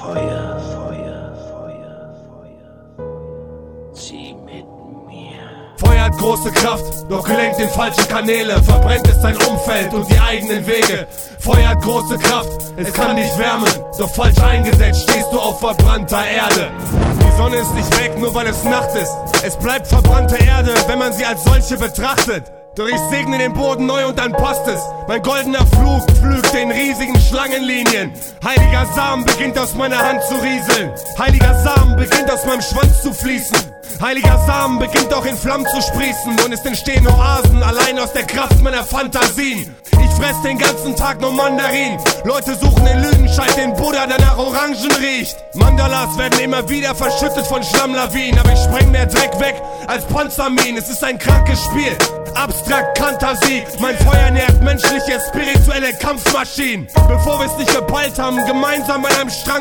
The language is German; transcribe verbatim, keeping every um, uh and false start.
Feuer, Feuer, Feuer, Feuer. Zieh mit mir. Feuer hat große Kraft, doch gelenkt in falsche Kanäle. Verbrennt es dein Umfeld und die eigenen Wege. Feuer hat große Kraft, es kann dich wärmen. Doch falsch eingesetzt stehst du auf verbrannter Erde. Die Sonne ist nicht weg, nur weil es Nacht ist. Es bleibt verbrannte Erde, wenn man sie als solche betrachtet. Doch ich segne den Boden neu und dann passt es. Mein goldener Flug pflügt in riesigen Schlangenlinien. Heiliger Samen beginnt aus meiner Hand zu rieseln. Heiliger Samen beginnt aus meinem Schwanz zu fließen. Heiliger Samen beginnt auch in Flammen zu sprießen. Und es entstehen Oasen allein aus der Kraft meiner Fantasien. Ich fress den ganzen Tag nur Mandarin. Leute suchen den Lügenscheid, den Buddha, der nach Orangen riecht. Mandalas werden immer wieder verschüttet von Schlammlawinen. Aber ich spreng mehr Dreck weg als Panzerminen. Es ist ein krankes Spiel, abstrakt Fantasie. Mein Feuer nährt menschliche, spirituelle Kampfmaschinen. Bevor wir es nicht gepeilt haben, gemeinsam an einem Strang